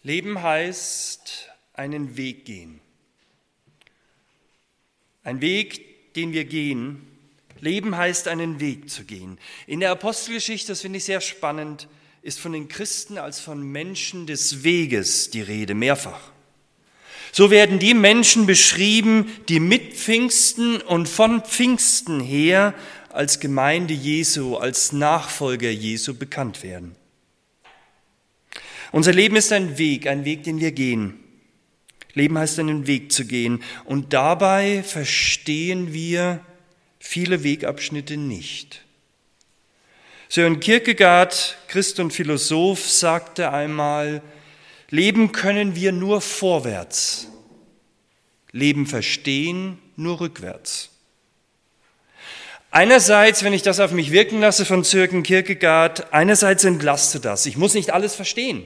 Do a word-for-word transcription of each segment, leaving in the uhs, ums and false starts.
Leben heißt einen Weg gehen. Ein Weg, den wir gehen. Leben heißt einen Weg zu gehen. In der Apostelgeschichte, das finde ich sehr spannend, ist von den Christen als von Menschen des Weges die Rede, mehrfach. So werden die Menschen beschrieben, die mit Pfingsten und von Pfingsten her als Gemeinde Jesu, als Nachfolger Jesu bekannt werden. Unser Leben ist ein Weg, ein Weg, den wir gehen. Leben heißt, einen Weg zu gehen. Und dabei verstehen wir viele Wegabschnitte nicht. Søren Kierkegaard, Christ und Philosoph, sagte einmal, Leben können wir nur vorwärts, Leben verstehen nur rückwärts. Einerseits, wenn ich das auf mich wirken lasse von Søren Kierkegaard, einerseits entlastet das. Ich muss nicht alles verstehen.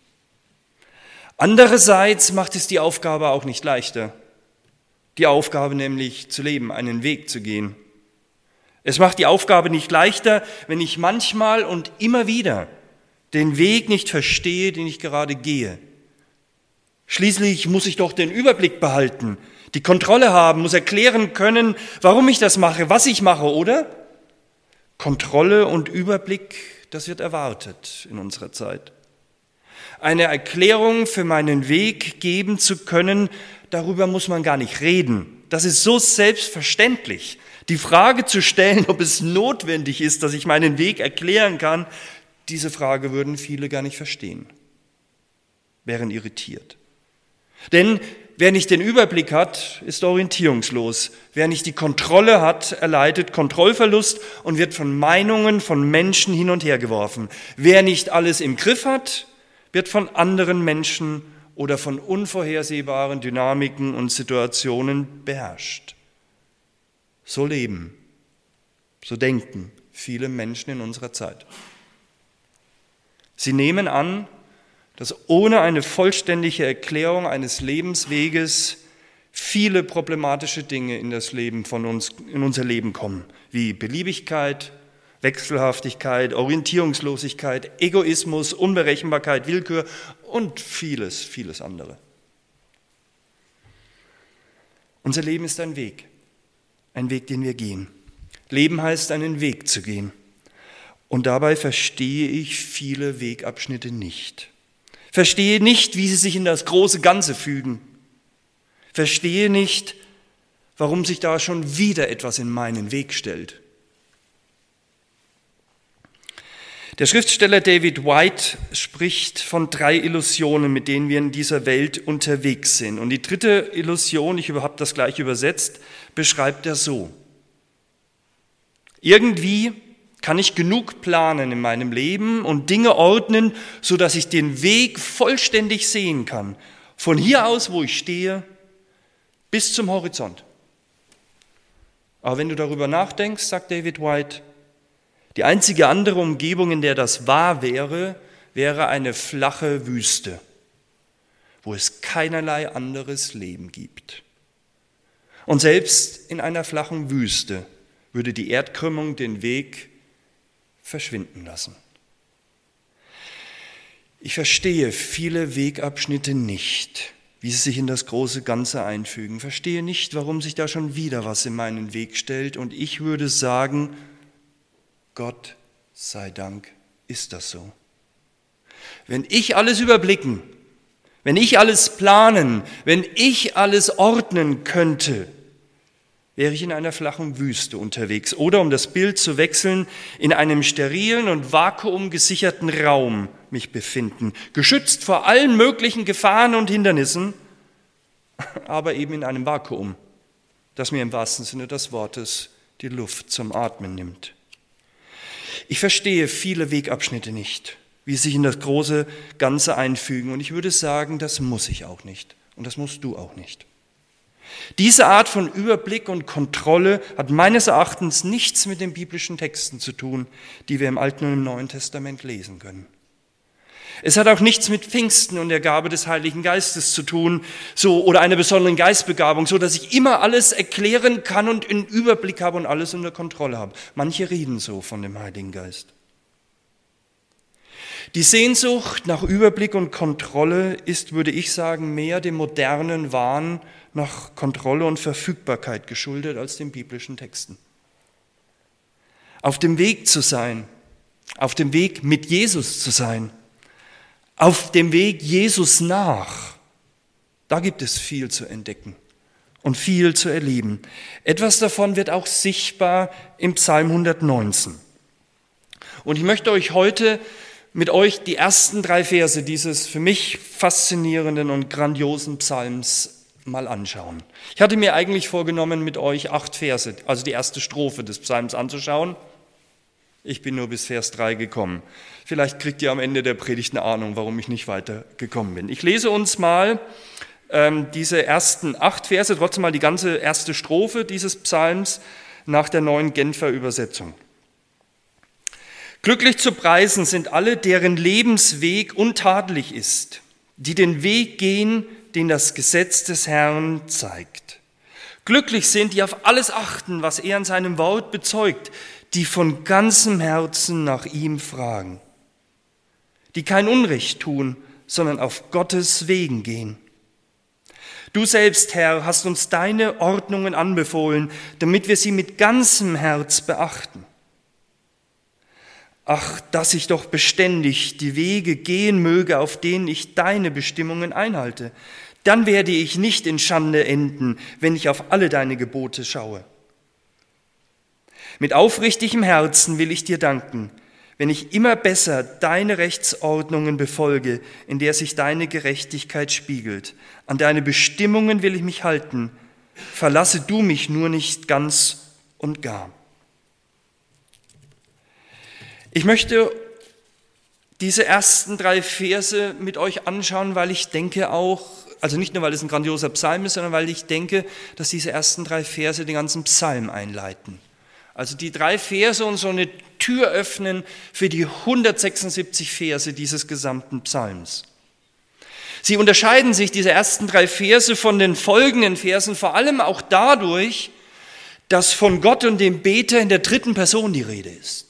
Andererseits macht es die Aufgabe auch nicht leichter. Die Aufgabe nämlich zu leben, einen Weg zu gehen. Es macht die Aufgabe nicht leichter, wenn ich manchmal und immer wieder den Weg nicht verstehe, den ich gerade gehe. Schließlich muss ich doch den Überblick behalten, die Kontrolle haben, muss erklären können, warum ich das mache, was ich mache, oder? Kontrolle und Überblick, das wird erwartet in unserer Zeit. Eine Erklärung für meinen Weg geben zu können, darüber muss man gar nicht reden. Das ist so selbstverständlich. Die Frage zu stellen, ob es notwendig ist, dass ich meinen Weg erklären kann, diese Frage würden viele gar nicht verstehen, wären irritiert. Denn wer nicht den Überblick hat, ist orientierungslos. Wer nicht die Kontrolle hat, erleidet Kontrollverlust und wird von Meinungen von Menschen hin und her geworfen. Wer nicht alles im Griff hat, wird von anderen Menschen oder von unvorhersehbaren Dynamiken und Situationen beherrscht. So leben, so denken viele Menschen in unserer Zeit. Sie nehmen an, dass ohne eine vollständige Erklärung eines Lebensweges viele problematische Dinge in das Leben von uns, in unser Leben kommen, wie Beliebigkeit, Wechselhaftigkeit, Orientierungslosigkeit, Egoismus, Unberechenbarkeit, Willkür und vieles, vieles andere. Unser Leben ist ein Weg, ein Weg, den wir gehen. Leben heißt, einen Weg zu gehen. Und dabei verstehe ich viele Wegabschnitte nicht. Verstehe nicht, wie sie sich in das große Ganze fügen. Verstehe nicht, warum sich da schon wieder etwas in meinen Weg stellt. Der Schriftsteller David White spricht von drei Illusionen, mit denen wir in dieser Welt unterwegs sind. Und die dritte Illusion, ich habe das gleich übersetzt, beschreibt er so. Irgendwie kann ich genug planen in meinem Leben und Dinge ordnen, sodass ich den Weg vollständig sehen kann. Von hier aus, wo ich stehe, bis zum Horizont. Aber wenn du darüber nachdenkst, sagt David White, die einzige andere Umgebung, in der das wahr wäre, wäre eine flache Wüste, wo es keinerlei anderes Leben gibt. Und selbst in einer flachen Wüste würde die Erdkrümmung den Weg verschwinden lassen. Ich verstehe viele Wegabschnitte nicht, wie sie sich in das große Ganze einfügen. Verstehe nicht, warum sich da schon wieder was in meinen Weg stellt. Und ich würde sagen, Gott sei Dank ist das so. Wenn ich alles überblicken, wenn ich alles planen, wenn ich alles ordnen könnte, wäre ich in einer flachen Wüste unterwegs oder, um das Bild zu wechseln, in einem sterilen und vakuumgesicherten Raum mich befinden, geschützt vor allen möglichen Gefahren und Hindernissen, aber eben in einem Vakuum, das mir im wahrsten Sinne des Wortes die Luft zum Atmen nimmt. Ich verstehe viele Wegabschnitte nicht, wie sie sich in das große Ganze einfügen. Und ich würde sagen, das muss ich auch nicht. Und das musst du auch nicht. Diese Art von Überblick und Kontrolle hat meines Erachtens nichts mit den biblischen Texten zu tun, die wir im Alten und im Neuen Testament lesen können. Es hat auch nichts mit Pfingsten und der Gabe des Heiligen Geistes zu tun, so oder einer besonderen Geistbegabung, so dass ich immer alles erklären kann und einen Überblick habe und alles unter Kontrolle habe. Manche reden so von dem Heiligen Geist. Die Sehnsucht nach Überblick und Kontrolle ist, würde ich sagen, mehr dem modernen Wahn nach Kontrolle und Verfügbarkeit geschuldet als den biblischen Texten. Auf dem Weg zu sein, auf dem Weg mit Jesus zu sein, auf dem Weg Jesus nach, da gibt es viel zu entdecken und viel zu erleben. Etwas davon wird auch sichtbar im Psalm hundertneunzehn. Und ich möchte euch heute mit euch die ersten drei Verse dieses für mich faszinierenden und grandiosen Psalms mal anschauen. Ich hatte mir eigentlich vorgenommen, mit euch acht Verse, also die erste Strophe des Psalms anzuschauen. Ich bin nur bis Vers drei gekommen. Vielleicht kriegt ihr am Ende der Predigt eine Ahnung, warum ich nicht weiter gekommen bin. Ich lese uns mal ähm, diese ersten acht Verse, trotzdem mal die ganze erste Strophe dieses Psalms nach der neuen Genfer Übersetzung. Glücklich zu preisen sind alle, deren Lebensweg untadelig ist, die den Weg gehen, den das Gesetz des Herrn zeigt. Glücklich sind, die auf alles achten, was er in seinem Wort bezeugt, die von ganzem Herzen nach ihm fragen, die kein Unrecht tun, sondern auf Gottes Wegen gehen. Du selbst, Herr, hast uns deine Ordnungen anbefohlen, damit wir sie mit ganzem Herz beachten. Ach, dass ich doch beständig die Wege gehen möge, auf denen ich deine Bestimmungen einhalte. Dann werde ich nicht in Schande enden, wenn ich auf alle deine Gebote schaue. Mit aufrichtigem Herzen will ich dir danken, wenn ich immer besser deine Rechtsordnungen befolge, in der sich deine Gerechtigkeit spiegelt. An deine Bestimmungen will ich mich halten. Verlasse du mich nur nicht ganz und gar. Ich möchte diese ersten drei Verse mit euch anschauen, weil ich denke auch, also nicht nur, weil es ein grandioser Psalm ist, sondern weil ich denke, dass diese ersten drei Verse den ganzen Psalm einleiten. Also die drei Verse und so eine Tür öffnen für die hundertsechsundsiebzig Verse dieses gesamten Psalms. Sie unterscheiden sich, diese ersten drei Verse, von den folgenden Versen, vor allem auch dadurch, dass von Gott und dem Beter in der dritten Person die Rede ist.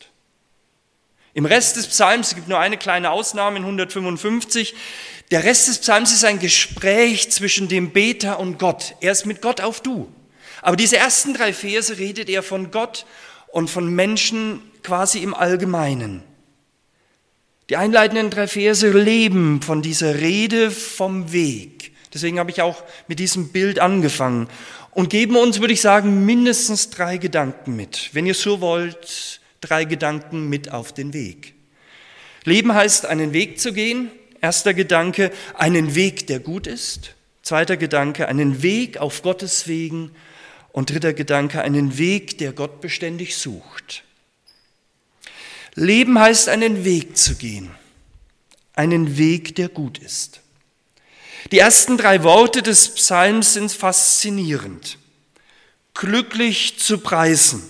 Im Rest des Psalms, es gibt nur eine kleine Ausnahme in hundertfünfundfünfzig, der Rest des Psalms ist ein Gespräch zwischen dem Beter und Gott. Er ist mit Gott auf Du. Aber diese ersten drei Verse redet er von Gott und von Menschen quasi im Allgemeinen. Die einleitenden drei Verse leben von dieser Rede vom Weg. Deswegen habe ich auch mit diesem Bild angefangen und geben uns, würde ich sagen, mindestens drei Gedanken mit. Wenn ihr so wollt, drei Gedanken mit auf den Weg. Leben heißt, einen Weg zu gehen. Erster Gedanke, einen Weg, der gut ist. Zweiter Gedanke, einen Weg auf Gottes Wegen. Und dritter Gedanke, einen Weg, der Gott beständig sucht. Leben heißt, einen Weg zu gehen. Einen Weg, der gut ist. Die ersten drei Worte des Psalms sind faszinierend. Glücklich zu preisen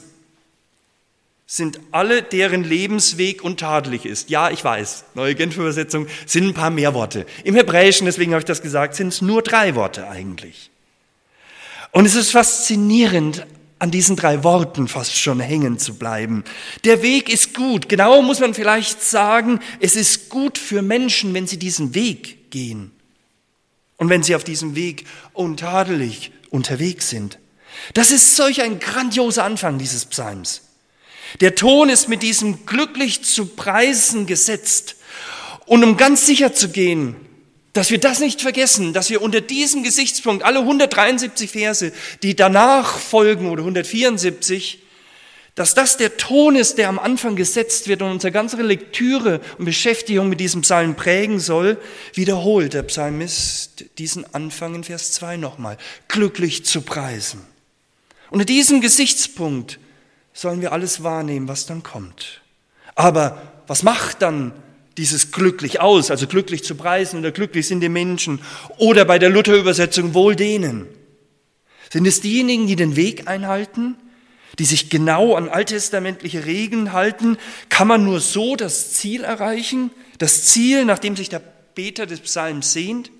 sind alle, deren Lebensweg untadelig ist. Ja, ich weiß, neue Genfer Übersetzung sind ein paar mehr Worte. Im Hebräischen, deswegen habe ich das gesagt, sind es nur drei Worte eigentlich. Und es ist faszinierend, an diesen drei Worten fast schon hängen zu bleiben. Der Weg ist gut. Genau muss man vielleicht sagen, es ist gut für Menschen, wenn sie diesen Weg gehen. Und wenn sie auf diesem Weg untadelig unterwegs sind. Das ist solch ein grandioser Anfang dieses Psalms. Der Ton ist mit diesem glücklich zu preisen gesetzt. Und um ganz sicher zu gehen, dass wir das nicht vergessen, dass wir unter diesem Gesichtspunkt alle hundertdreiundsiebzig Verse, die danach folgen, oder hundertvierundsiebzig, dass das der Ton ist, der am Anfang gesetzt wird und unsere ganze Lektüre und Beschäftigung mit diesem Psalm prägen soll, wiederholt der Psalmist diesen Anfang in Vers zwei nochmal. Glücklich zu preisen. Unter diesem Gesichtspunkt sollen wir alles wahrnehmen, was dann kommt. Aber was macht dann dieses glücklich aus, also glücklich zu preisen oder glücklich sind die Menschen oder bei der Luther-Übersetzung wohl denen? Sind es diejenigen, die den Weg einhalten, die sich genau an alttestamentliche Regeln halten? Kann man nur so das Ziel erreichen, das Ziel, nach dem sich der Beter des Psalms sehnt?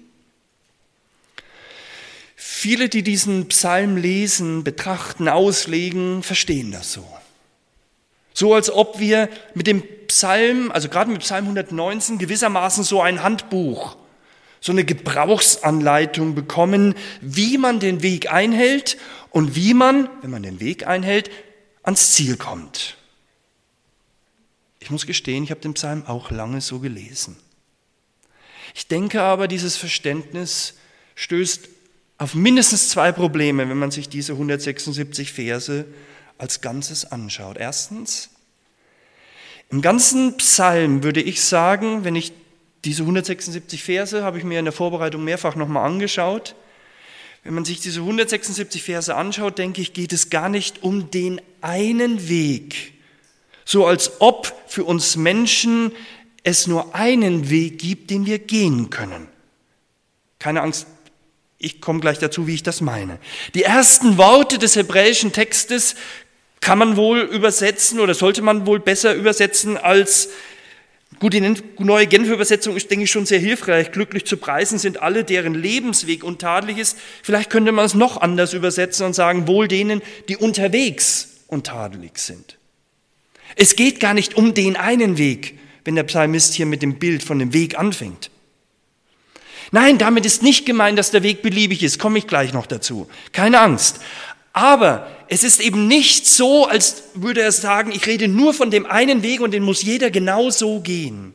Viele, die diesen Psalm lesen, betrachten, auslegen, verstehen das so. So als ob wir mit dem Psalm, also gerade mit Psalm hundertneunzehn, gewissermaßen so ein Handbuch, so eine Gebrauchsanleitung bekommen, wie man den Weg einhält und wie man, wenn man den Weg einhält, ans Ziel kommt. Ich muss gestehen, ich habe den Psalm auch lange so gelesen. Ich denke aber, dieses Verständnis stößt auf mindestens zwei Probleme, wenn man sich diese hundertsechsundsiebzig Verse als Ganzes anschaut. Erstens, im ganzen Psalm würde ich sagen, wenn ich diese hundertsechsundsiebzig Verse, habe ich mir in der Vorbereitung mehrfach nochmal angeschaut, wenn man sich diese hundertsechsundsiebzig Verse anschaut, denke ich, geht es gar nicht um den einen Weg, so als ob für uns Menschen es nur einen Weg gibt, den wir gehen können. Keine Angst, ich komme gleich dazu, wie ich das meine. Die ersten Worte des hebräischen Textes kann man wohl übersetzen oder sollte man wohl besser übersetzen als, gut, die neue Genfer Übersetzung ist, denke ich, schon sehr hilfreich. Glücklich zu preisen sind alle, deren Lebensweg untadelig ist. Vielleicht könnte man es noch anders übersetzen und sagen, wohl denen, die unterwegs untadelig sind. Es geht gar nicht um den einen Weg, wenn der Psalmist hier mit dem Bild von dem Weg anfängt. Nein, damit ist nicht gemeint, dass der Weg beliebig ist, komme ich gleich noch dazu. Keine Angst. Aber es ist eben nicht so, als würde er sagen, ich rede nur von dem einen Weg und den muss jeder genau so gehen.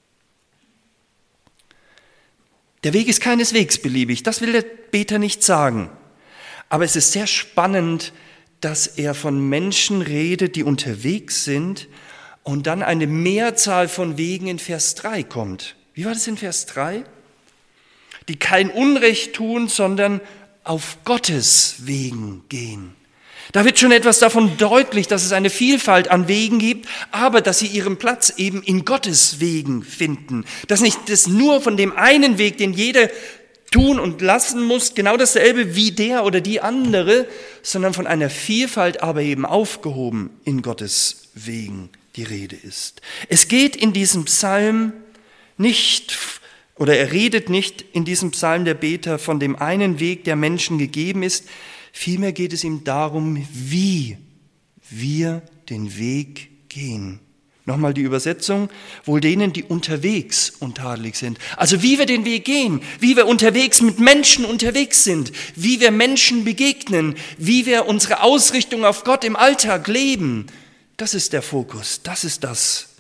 Der Weg ist keineswegs beliebig, das will der Beter nicht sagen. Aber es ist sehr spannend, dass er von Menschen redet, die unterwegs sind und dann eine Mehrzahl von Wegen in Vers drei kommt. Wie war das in Vers drei? Die kein Unrecht tun, sondern auf Gottes Wegen gehen. Da wird schon etwas davon deutlich, dass es eine Vielfalt an Wegen gibt, aber dass sie ihren Platz eben in Gottes Wegen finden. Dass nicht das nur von dem einen Weg, den jeder tun und lassen muss, genau dasselbe wie der oder die andere, sondern von einer Vielfalt, aber eben aufgehoben in Gottes Wegen die Rede ist. Es geht in diesem Psalm nicht, oder er redet nicht in diesem Psalm der Beter von dem einen Weg, der Menschen gegeben ist, vielmehr geht es ihm darum, wie wir den Weg gehen. Nochmal die Übersetzung, wohl denen, die unterwegs untadelig sind. Also wie wir den Weg gehen, wie wir unterwegs mit Menschen unterwegs sind, wie wir Menschen begegnen, wie wir unsere Ausrichtung auf Gott im Alltag leben. Das ist der Fokus, das ist das,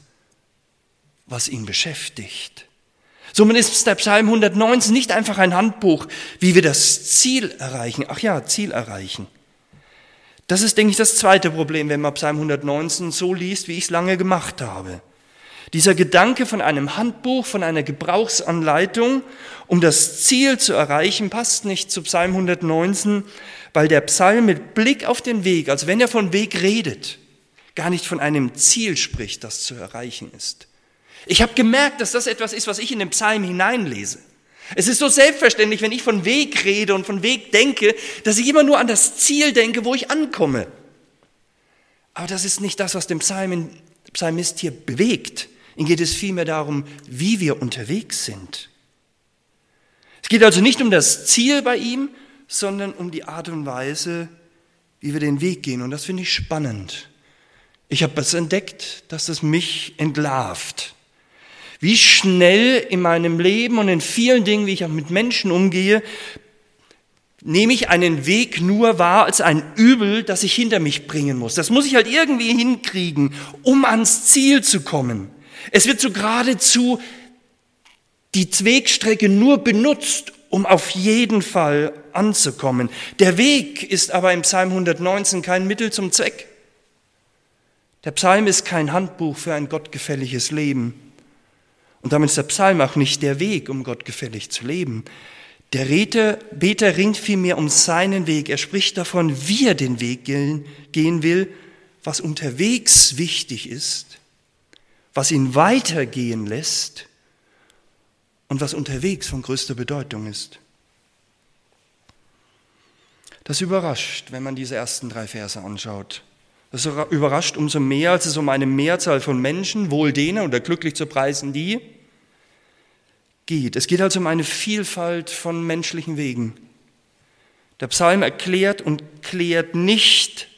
was ihn beschäftigt. Somit ist der Psalm hundertneunzehn nicht einfach ein Handbuch, wie wir das Ziel erreichen. Ach ja, Ziel erreichen. Das ist, denke ich, das zweite Problem, wenn man Psalm hundertneunzehn so liest, wie ich es lange gemacht habe. Dieser Gedanke von einem Handbuch, von einer Gebrauchsanleitung, um das Ziel zu erreichen, passt nicht zu Psalm hundertneunzehn, weil der Psalm mit Blick auf den Weg, also wenn er von Weg redet, gar nicht von einem Ziel spricht, das zu erreichen ist. Ich habe gemerkt, dass das etwas ist, was ich in den Psalm hineinlese. Es ist so selbstverständlich, wenn ich von Weg rede und von Weg denke, dass ich immer nur an das Ziel denke, wo ich ankomme. Aber das ist nicht das, was den Psalm, Psalmist hier bewegt. Ihm geht es vielmehr darum, wie wir unterwegs sind. Es geht also nicht um das Ziel bei ihm, sondern um die Art und Weise, wie wir den Weg gehen. Und das finde ich spannend. Ich habe es entdeckt, dass es mich entlarvt. Wie schnell in meinem Leben und in vielen Dingen, wie ich auch mit Menschen umgehe, nehme ich einen Weg nur wahr als ein Übel, das ich hinter mich bringen muss. Das muss ich halt irgendwie hinkriegen, um ans Ziel zu kommen. Es wird so geradezu die Wegstrecke nur benutzt, um auf jeden Fall anzukommen. Der Weg ist aber im Psalm hundertneunzehn kein Mittel zum Zweck. Der Psalm ist kein Handbuch für ein gottgefälliges Leben. Und damit ist der Psalm auch nicht der Weg, um gottgefällig zu leben. Der Beter ringt vielmehr um seinen Weg. Er spricht davon, wie er den Weg gehen will, was unterwegs wichtig ist, was ihn weitergehen lässt und was unterwegs von größter Bedeutung ist. Das überrascht, wenn man diese ersten drei Verse anschaut. Das überrascht umso mehr, als es um eine Mehrzahl von Menschen, wohl denen oder glücklich zu preisen, die geht. Es geht also um eine Vielfalt von menschlichen Wegen. Der Psalm erklärt und klärt nicht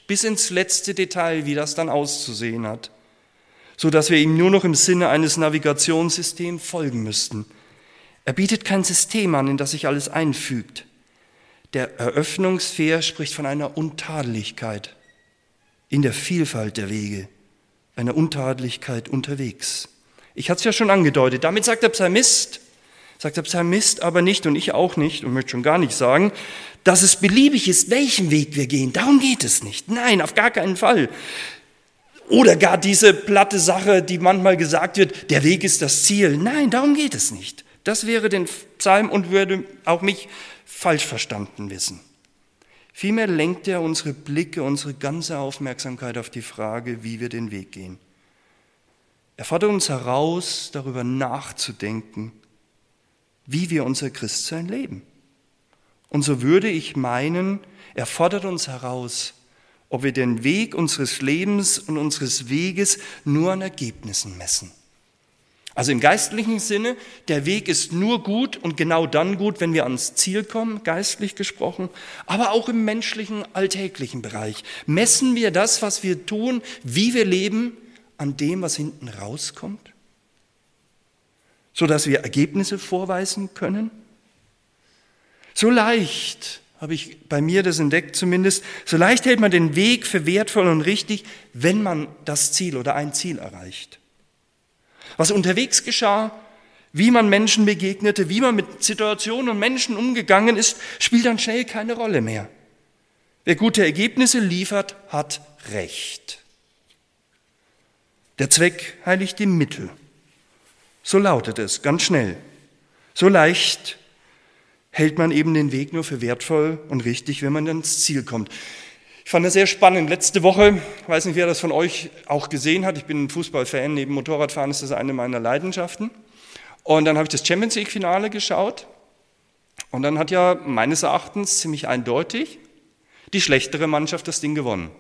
bis ins letzte Detail, wie das dann auszusehen hat, so dass wir ihm nur noch im Sinne eines Navigationssystems folgen müssten. Er bietet kein System an, in das sich alles einfügt. Der Eröffnungsvers spricht von einer Untadeligkeit in der Vielfalt der Wege, einer Untadeligkeit unterwegs. Ich hatte es ja schon angedeutet, damit sagt der Psalmist, sagt der Psalmist aber nicht und ich auch nicht und möchte schon gar nicht sagen, dass es beliebig ist, welchen Weg wir gehen. Darum geht es nicht. Nein, auf gar keinen Fall. Oder gar diese platte Sache, die manchmal gesagt wird, der Weg ist das Ziel. Nein, darum geht es nicht. Das wäre den Psalm und würde auch mich falsch verstanden wissen. Vielmehr lenkt er unsere Blicke, unsere ganze Aufmerksamkeit auf die Frage, wie wir den Weg gehen. Er fordert uns heraus, darüber nachzudenken, wie wir unser Christsein leben. Und so würde ich meinen, er fordert uns heraus, ob wir den Weg unseres Lebens und unseres Weges nur an Ergebnissen messen. Also im geistlichen Sinne, der Weg ist nur gut und genau dann gut, wenn wir ans Ziel kommen, geistlich gesprochen, aber auch im menschlichen, alltäglichen Bereich. Messen wir das, was wir tun, wie wir leben, an dem, was hinten rauskommt, sodass wir Ergebnisse vorweisen können? So leicht, habe ich bei mir das entdeckt zumindest, so leicht hält man den Weg für wertvoll und richtig, wenn man das Ziel oder ein Ziel erreicht. Was unterwegs geschah, wie man Menschen begegnete, wie man mit Situationen und Menschen umgegangen ist, spielt dann schnell keine Rolle mehr. Wer gute Ergebnisse liefert, hat Recht. Der Zweck heiligt die Mittel. So lautet es, ganz schnell. So leicht hält man eben den Weg nur für wertvoll und richtig, wenn man ans Ziel kommt. Ich fand das sehr spannend. Letzte Woche, ich weiß nicht, wer das von euch auch gesehen hat, ich bin ein Fußballfan, neben Motorradfahren ist das eine meiner Leidenschaften. Und dann habe ich das Champions League-Finale geschaut und dann hat ja meines Erachtens ziemlich eindeutig die schlechtere Mannschaft das Ding gewonnen.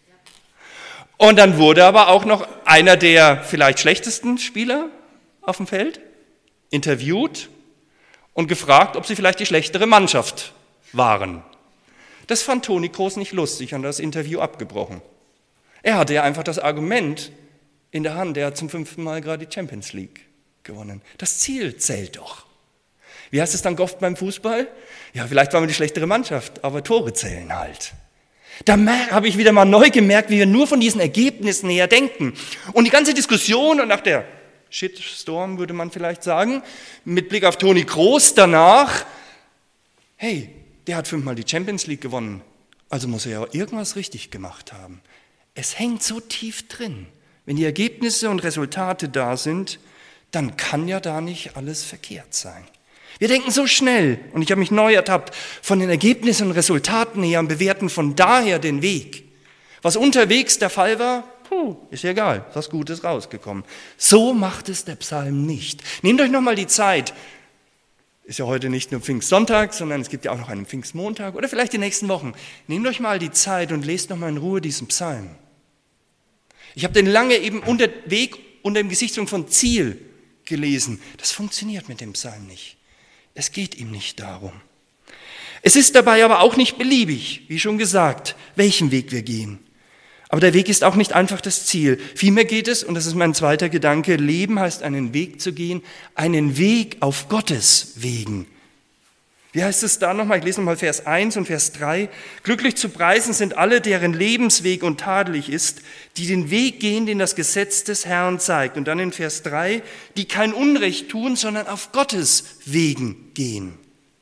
Und dann wurde aber auch noch einer der vielleicht schlechtesten Spieler auf dem Feld interviewt und gefragt, ob sie vielleicht die schlechtere Mannschaft waren. Das fand Toni Kroos nicht lustig und hat das Interview abgebrochen. Er hatte ja einfach das Argument in der Hand, er hat zum fünften Mal gerade die Champions League gewonnen. Das Ziel zählt doch. Wie heißt es dann oft beim Fußball? Ja, vielleicht waren wir die schlechtere Mannschaft, aber Tore zählen halt. Da habe ich wieder mal neu gemerkt, wie wir nur von diesen Ergebnissen her denken. Und die ganze Diskussion und nach der Shitstorm, würde man vielleicht sagen, mit Blick auf Toni Kroos danach, hey, der hat fünfmal die Champions League gewonnen, also muss er ja irgendwas richtig gemacht haben. Es hängt so tief drin. Wenn die Ergebnisse und Resultate da sind, dann kann ja da nicht alles verkehrt sein. Wir denken so schnell, und ich habe mich neu ertappt, von den Ergebnissen und Resultaten her und bewerten von daher den Weg. Was unterwegs der Fall war, puh, ist ja egal, was Gutes rausgekommen. So macht es der Psalm nicht. Nehmt euch nochmal die Zeit, ist ja heute nicht nur Pfingstsonntag, sondern es gibt ja auch noch einen Pfingstmontag oder vielleicht die nächsten Wochen. Nehmt euch mal die Zeit und lest nochmal in Ruhe diesen Psalm. Ich habe den lange eben unter Weg, unter dem Gesichtspunkt von Ziel gelesen. Das funktioniert mit dem Psalm nicht. Es geht ihm nicht darum. Es ist dabei aber auch nicht beliebig, wie schon gesagt, welchen Weg wir gehen. Aber der Weg ist auch nicht einfach das Ziel. Vielmehr geht es, und das ist mein zweiter Gedanke, Leben heißt einen Weg zu gehen, einen Weg auf Gottes Wegen. Wie heißt es da nochmal? Ich lese nochmal Vers eins und Vers drei. Glücklich zu preisen sind alle, deren Lebensweg untadelig ist, die den Weg gehen, den das Gesetz des Herrn zeigt. Und dann in Vers drei, die kein Unrecht tun, sondern auf Gottes Wegen gehen.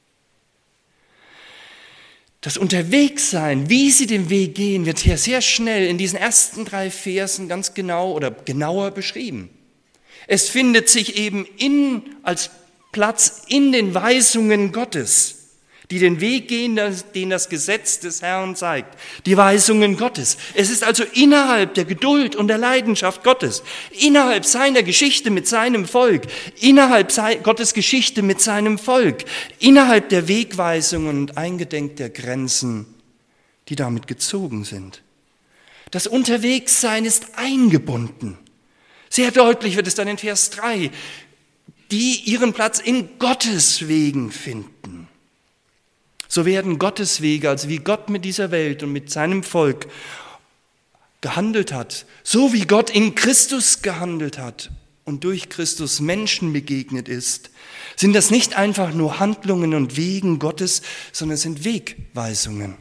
Das Unterwegssein, wie sie den Weg gehen, wird hier sehr schnell in diesen ersten drei Versen ganz genau oder genauer beschrieben. Es findet sich eben in, als Platz in den Weisungen Gottes, die den Weg gehen, den das Gesetz des Herrn zeigt. Die Weisungen Gottes. Es ist also innerhalb der Geduld und der Leidenschaft Gottes, innerhalb seiner Geschichte mit seinem Volk, innerhalb Gottes Geschichte mit seinem Volk, innerhalb der Wegweisungen und eingedenk der Grenzen, die damit gezogen sind. Das Unterwegssein ist eingebunden. Sehr deutlich wird es dann in Vers drei, die ihren Platz in Gottes Wegen finden. So werden Gottes Wege, also wie Gott mit dieser Welt und mit seinem Volk gehandelt hat, so wie Gott in Christus gehandelt hat und durch Christus Menschen begegnet ist, sind das nicht einfach nur Handlungen und Wegen Gottes, sondern es sind Wegweisungen.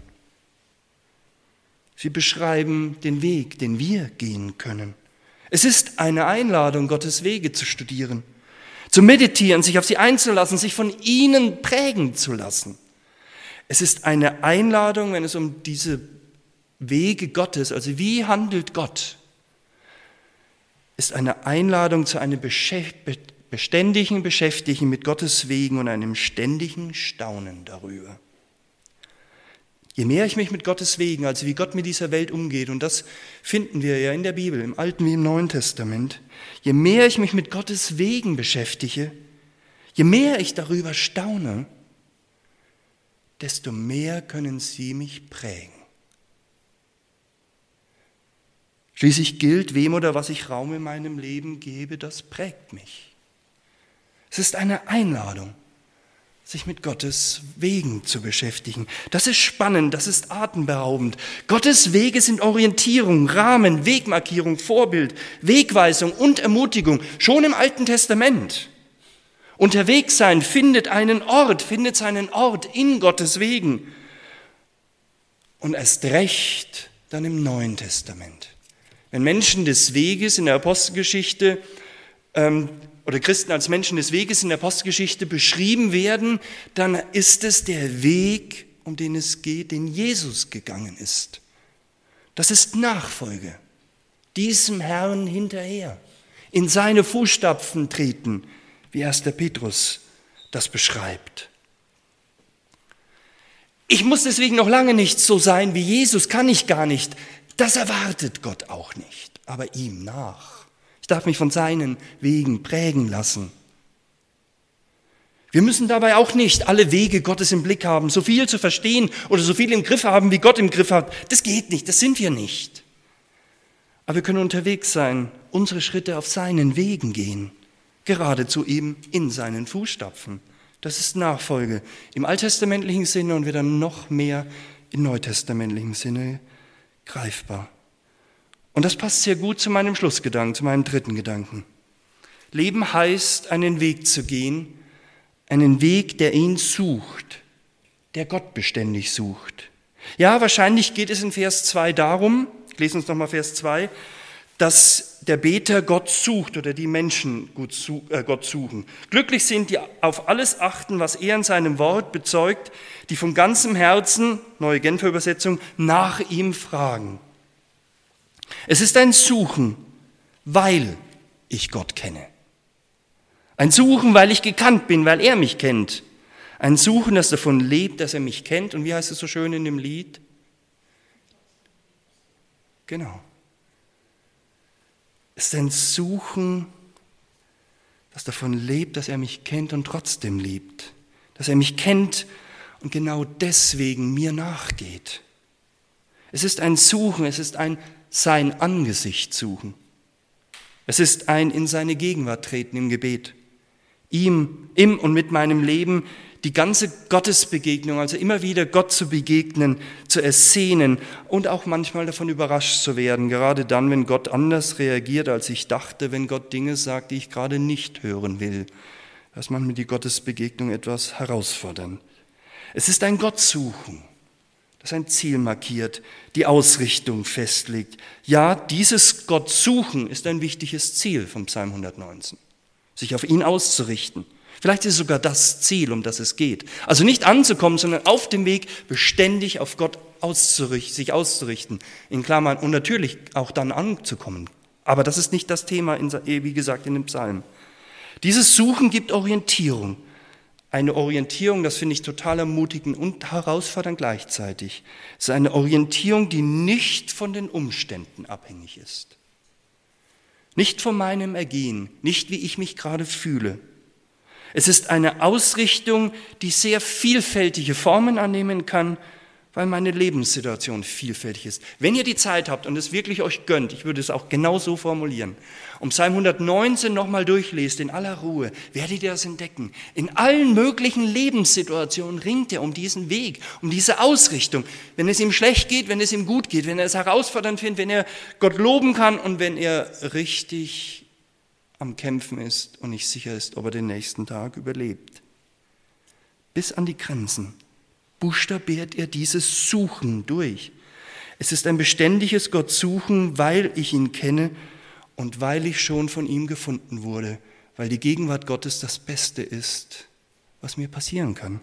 Sie beschreiben den Weg, den wir gehen können. Es ist eine Einladung, Gottes Wege zu studieren, zu meditieren, sich auf sie einzulassen, sich von ihnen prägen zu lassen. Es ist eine Einladung, wenn es um diese Wege Gottes, also wie handelt Gott, ist eine Einladung zu einem beständigen Beschäftigen mit Gottes Wegen und einem ständigen Staunen darüber. Je mehr ich mich mit Gottes Wegen, also wie Gott mit dieser Welt umgeht, und das finden wir ja in der Bibel, im Alten wie im Neuen Testament, je mehr ich mich mit Gottes Wegen beschäftige, je mehr ich darüber staune, desto mehr können sie mich prägen. Schließlich gilt, wem oder was ich Raum in meinem Leben gebe, das prägt mich. Es ist eine Einladung, sich mit Gottes Wegen zu beschäftigen. Das ist spannend, das ist atemberaubend. Gottes Wege sind Orientierung, Rahmen, Wegmarkierung, Vorbild, Wegweisung und Ermutigung, schon im Alten Testament. Unterwegs sein findet einen Ort, findet seinen Ort in Gottes Wegen. Und erst recht dann im Neuen Testament. Wenn Menschen des Weges in der Apostelgeschichte ähm, oder Christen als Menschen des Weges in der Apostelgeschichte beschrieben werden, dann ist es der Weg, um den es geht, den Jesus gegangen ist. Das ist Nachfolge, diesem Herrn hinterher, in seine Fußstapfen treten, wie erster Petrus das beschreibt. Ich muss deswegen noch lange nicht so sein wie Jesus, kann ich gar nicht. Das erwartet Gott auch nicht, aber ihm nach. Ich darf mich von seinen Wegen prägen lassen. Wir müssen dabei auch nicht alle Wege Gottes im Blick haben, so viel zu verstehen oder so viel im Griff haben, wie Gott im Griff hat. Das geht nicht, das sind wir nicht. Aber wir können unterwegs sein, unsere Schritte auf seinen Wegen gehen, geradezu eben in seinen Fußstapfen. Das ist Nachfolge im alttestamentlichen Sinne und wird dann noch mehr im neutestamentlichen Sinne greifbar. Und das passt sehr gut zu meinem Schlussgedanken, zu meinem dritten Gedanken. Leben heißt, einen Weg zu gehen, einen Weg, der ihn sucht, der Gott beständig sucht. Ja, wahrscheinlich geht es in Vers zwei darum, ich lese uns nochmal Vers zwei, dass der Beter Gott sucht oder die Menschen Gott suchen. Glücklich sind, die auf alles achten, was er in seinem Wort bezeugt, die von ganzem Herzen, neue Genfer Übersetzung, nach ihm fragen. Es ist ein Suchen, weil ich Gott kenne. Ein Suchen, weil ich gekannt bin, weil er mich kennt. Ein Suchen, das davon lebt, dass er mich kennt. Und wie heißt es so schön in dem Lied? Genau. Es ist ein Suchen, das davon lebt, dass er mich kennt und trotzdem liebt. Dass er mich kennt und genau deswegen mir nachgeht. Es ist ein Suchen, es ist ein sein Angesicht suchen. Es ist ein in seine Gegenwart treten im Gebet. Ihm, im und mit meinem Leben die ganze Gottesbegegnung, also immer wieder Gott zu begegnen, zu ersehnen und auch manchmal davon überrascht zu werden, gerade dann, wenn Gott anders reagiert, als ich dachte, wenn Gott Dinge sagt, die ich gerade nicht hören will. Das macht mir die Gottesbegegnung etwas herausfordernd. Es ist ein Gottsuchen, das ein Ziel markiert, die Ausrichtung festlegt. Ja, dieses Gottsuchen ist ein wichtiges Ziel vom Psalm hundertneunzehn, sich auf ihn auszurichten. Vielleicht ist es sogar das Ziel, um das es geht. Also nicht anzukommen, sondern auf dem Weg beständig auf Gott auszurichten, sich auszurichten. In Klammern und natürlich auch dann anzukommen. Aber das ist nicht das Thema, in, wie gesagt, in dem Psalm. Dieses Suchen gibt Orientierung. Eine Orientierung, das finde ich total ermutigend und herausfordernd gleichzeitig. Es ist eine Orientierung, die nicht von den Umständen abhängig ist. Nicht von meinem Ergehen, nicht wie ich mich gerade fühle. Es ist eine Ausrichtung, die sehr vielfältige Formen annehmen kann weil meine Lebenssituation vielfältig ist. Wenn ihr die Zeit habt und es wirklich euch gönnt, ich würde es auch genau so formulieren, um Psalm hundertneunzehn nochmal durchlest, in aller Ruhe, werdet ihr das entdecken. In allen möglichen Lebenssituationen ringt er um diesen Weg, um diese Ausrichtung. Wenn es ihm schlecht geht, wenn es ihm gut geht, wenn er es herausfordernd findet, wenn er Gott loben kann und wenn er richtig am Kämpfen ist und nicht sicher ist, ob er den nächsten Tag überlebt. Bis an die Grenzen buchstabiert er dieses Suchen durch. Es ist ein beständiges Gott suchen, weil ich ihn kenne und weil ich schon von ihm gefunden wurde, weil die Gegenwart Gottes das Beste ist, was mir passieren kann.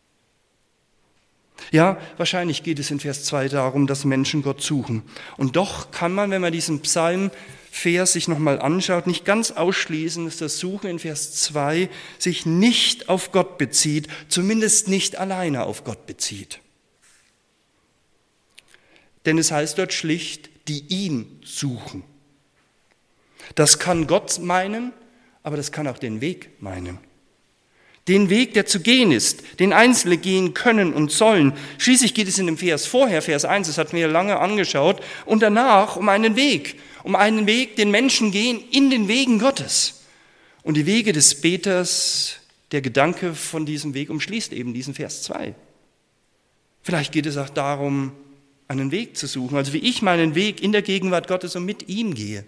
Ja, wahrscheinlich geht es in Vers zwei darum, dass Menschen Gott suchen. Und doch kann man, wenn man diesen Psalmvers sich nochmal anschaut, nicht ganz ausschließen, dass das Suchen in Vers zwei sich nicht auf Gott bezieht, zumindest nicht alleine auf Gott bezieht. Denn es heißt dort schlicht, die ihn suchen. Das kann Gott meinen, aber das kann auch den Weg meinen. Den Weg, der zu gehen ist, den Einzelne gehen können und sollen. Schließlich geht es in dem Vers vorher, Vers eins, das hatten wir lange angeschaut, und danach um einen Weg, um einen Weg, den Menschen gehen in den Wegen Gottes. Und die Wege des Beters, der Gedanke von diesem Weg umschließt eben diesen Vers zwei. Vielleicht geht es auch darum, einen Weg zu suchen, also wie ich meinen Weg in der Gegenwart Gottes und mit ihm gehe.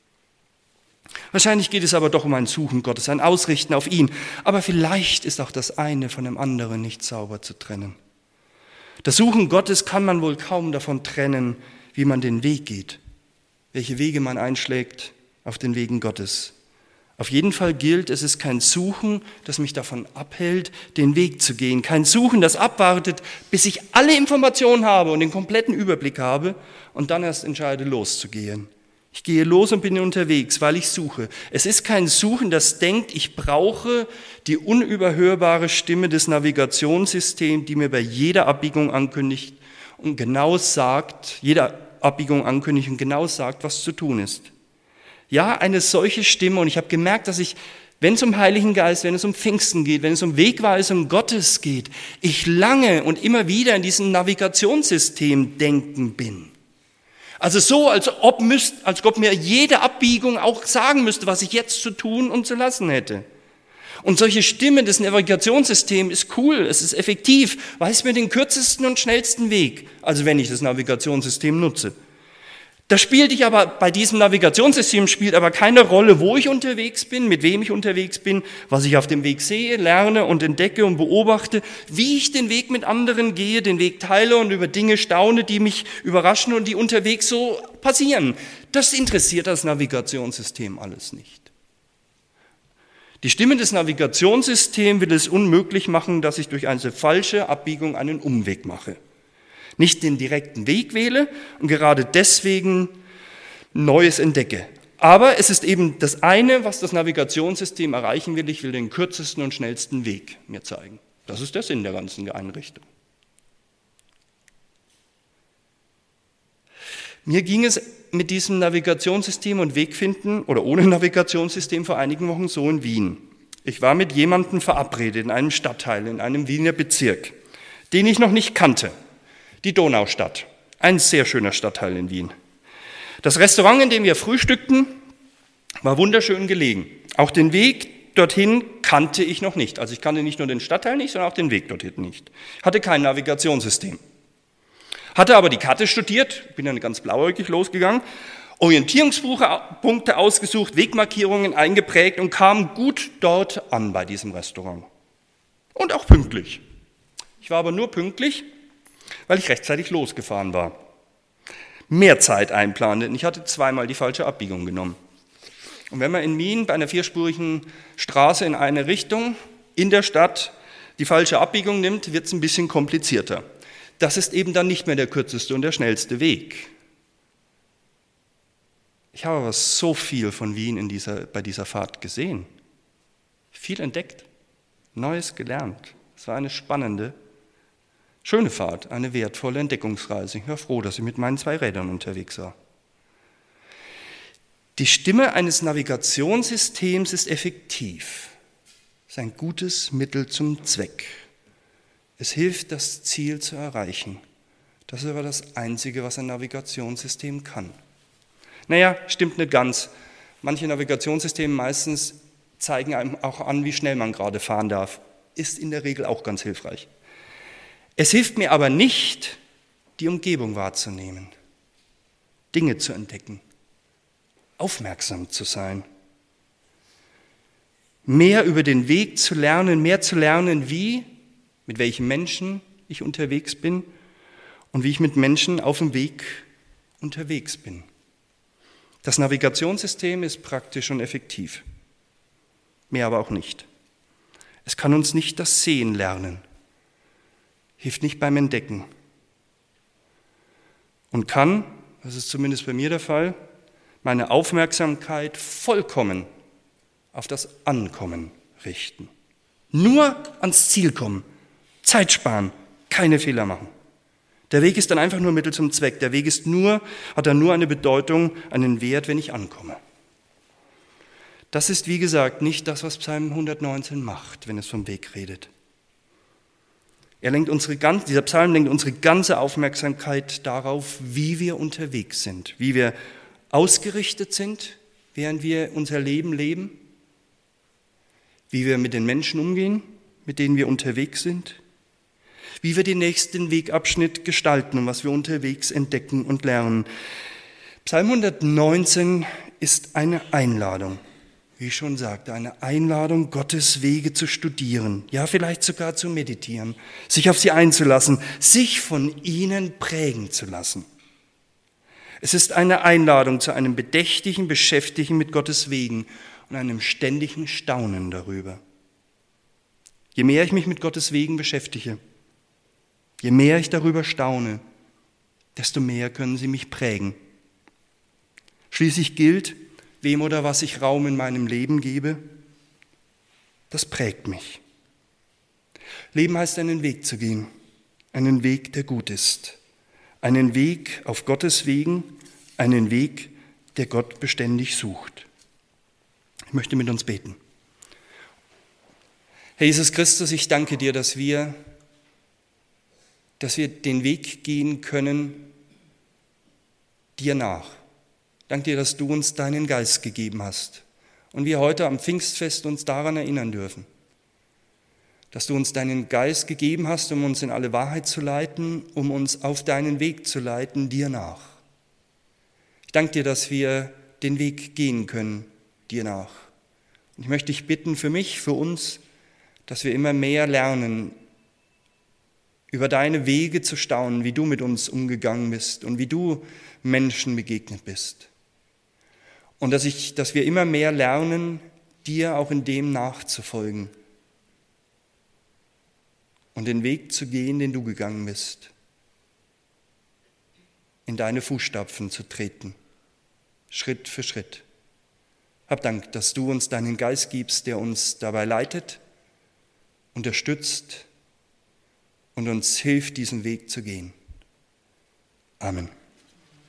Wahrscheinlich geht es aber doch um ein Suchen Gottes, ein Ausrichten auf ihn. Aber vielleicht ist auch das eine von dem anderen nicht sauber zu trennen. Das Suchen Gottes kann man wohl kaum davon trennen, wie man den Weg geht, welche Wege man einschlägt auf den Wegen Gottes. Auf jeden Fall gilt, es ist kein Suchen, das mich davon abhält, den Weg zu gehen. Kein Suchen, das abwartet, bis ich alle Informationen habe und den kompletten Überblick habe und dann erst entscheide, loszugehen. Ich gehe los und bin unterwegs, weil ich suche. Es ist kein Suchen, das denkt, ich brauche die unüberhörbare Stimme des Navigationssystems, die mir bei jeder Abbiegung ankündigt und genau sagt, jeder Abbiegung ankündigt und genau sagt, was zu tun ist. Ja, eine solche Stimme, und ich habe gemerkt, dass ich, wenn es um Heiligen Geist, wenn es um Pfingsten geht, wenn es um Wegweisung Gottes geht, ich lange und immer wieder in diesem Navigationssystem denken bin. Also so, als ob, müsst, als ob mir jede Abbiegung auch sagen müsste, was ich jetzt zu tun und zu lassen hätte. Und solche Stimme des Navigationssystems ist cool, es ist effektiv, weiß mir den kürzesten und schnellsten Weg, also wenn ich das Navigationssystem nutze. Das spielt ich aber, bei diesem Navigationssystem spielt aber keine Rolle, wo ich unterwegs bin, mit wem ich unterwegs bin, was ich auf dem Weg sehe, lerne und entdecke und beobachte, wie ich den Weg mit anderen gehe, den Weg teile und über Dinge staune, die mich überraschen und die unterwegs so passieren. Das interessiert das Navigationssystem alles nicht. Die Stimme des Navigationssystems will es unmöglich machen, dass ich durch eine falsche Abbiegung einen Umweg mache. Nicht den direkten Weg wähle und gerade deswegen Neues entdecke. Aber es ist eben das eine, was das Navigationssystem erreichen will. Ich will den kürzesten und schnellsten Weg mir zeigen. Das ist der Sinn der ganzen Einrichtung. Mir ging es mit diesem Navigationssystem und Wegfinden oder ohne Navigationssystem vor einigen Wochen so in Wien. Ich war mit jemandem verabredet in einem Stadtteil, in einem Wiener Bezirk, den ich noch nicht kannte. Die Donaustadt, ein sehr schöner Stadtteil in Wien. Das Restaurant, in dem wir frühstückten, war wunderschön gelegen. Auch den Weg dorthin kannte ich noch nicht. Also ich kannte nicht nur den Stadtteil nicht, sondern auch den Weg dorthin nicht. Hatte kein Navigationssystem. Hatte aber die Karte studiert, bin dann ganz blauäugig losgegangen, Orientierungspunkte ausgesucht, Wegmarkierungen eingeprägt und kam gut dort an bei diesem Restaurant. Und auch pünktlich. Ich war aber nur pünktlich, weil ich rechtzeitig losgefahren war. Mehr Zeit einplante und ich hatte zweimal die falsche Abbiegung genommen. Und wenn man in Wien bei einer vierspurigen Straße in eine Richtung in der Stadt die falsche Abbiegung nimmt, wird es ein bisschen komplizierter. Das ist eben dann nicht mehr der kürzeste und der schnellste Weg. Ich habe aber so viel von Wien in dieser, bei dieser Fahrt gesehen. Viel entdeckt, Neues gelernt. Es war eine spannende, schöne Fahrt, eine wertvolle Entdeckungsreise. Ich war froh, dass ich mit meinen zwei Rädern unterwegs war. Die Stimme eines Navigationssystems ist effektiv. Es ist ein gutes Mittel zum Zweck. Es hilft, das Ziel zu erreichen. Das ist aber das Einzige, was ein Navigationssystem kann. Naja, stimmt nicht ganz. Manche Navigationssysteme meistens zeigen einem auch an, wie schnell man gerade fahren darf. Ist in der Regel auch ganz hilfreich. Es hilft mir aber nicht, die Umgebung wahrzunehmen, Dinge zu entdecken, aufmerksam zu sein, mehr über den Weg zu lernen, mehr zu lernen, wie, mit welchen Menschen ich unterwegs bin und wie ich mit Menschen auf dem Weg unterwegs bin. Das Navigationssystem ist praktisch und effektiv, mehr aber auch nicht. Es kann uns nicht das Sehen lernen, hilft nicht beim Entdecken und kann, das ist zumindest bei mir der Fall, meine Aufmerksamkeit vollkommen auf das Ankommen richten. Nur ans Ziel kommen, Zeit sparen, keine Fehler machen. Der Weg ist dann einfach nur Mittel zum Zweck. Der Weg ist nur, hat dann nur eine Bedeutung, einen Wert, wenn ich ankomme. Das ist, wie gesagt, nicht das, was Psalm hundertneunzehn macht, wenn es vom Weg redet. Er lenkt unsere ganze, dieser Psalm lenkt unsere ganze Aufmerksamkeit darauf, wie wir unterwegs sind, wie wir ausgerichtet sind, während wir unser Leben leben, wie wir mit den Menschen umgehen, mit denen wir unterwegs sind, wie wir den nächsten Wegabschnitt gestalten und was wir unterwegs entdecken und lernen. Psalm hundertneunzehn ist eine Einladung, wie ich schon sagte, eine Einladung, Gottes Wege zu studieren, ja vielleicht sogar zu meditieren, sich auf sie einzulassen, sich von ihnen prägen zu lassen. Es ist eine Einladung zu einem bedächtigen Beschäftigen mit Gottes Wegen und einem ständigen Staunen darüber. Je mehr ich mich mit Gottes Wegen beschäftige, je mehr ich darüber staune, desto mehr können sie mich prägen. Schließlich gilt, wem oder was ich Raum in meinem Leben gebe, das prägt mich. Leben heißt, einen Weg zu gehen, einen Weg, der gut ist, einen Weg auf Gottes Wegen, einen Weg, der Gott beständig sucht. Ich möchte mit uns beten. Herr Jesus Christus, ich danke dir, dass wir, dass wir den Weg gehen können, dir nach. Danke dir, dass du uns deinen Geist gegeben hast und wir heute am Pfingstfest uns daran erinnern dürfen, dass du uns deinen Geist gegeben hast, um uns in alle Wahrheit zu leiten, um uns auf deinen Weg zu leiten, dir nach. Ich danke dir, dass wir den Weg gehen können, dir nach. Und ich möchte dich bitten für mich, für uns, dass wir immer mehr lernen, über deine Wege zu staunen, wie du mit uns umgegangen bist und wie du Menschen begegnet bist. Und dass, ich, dass wir immer mehr lernen, dir auch in dem nachzufolgen und den Weg zu gehen, den du gegangen bist, in deine Fußstapfen zu treten, Schritt für Schritt. Hab Dank, dass du uns deinen Geist gibst, der uns dabei leitet, unterstützt und uns hilft, diesen Weg zu gehen. Amen.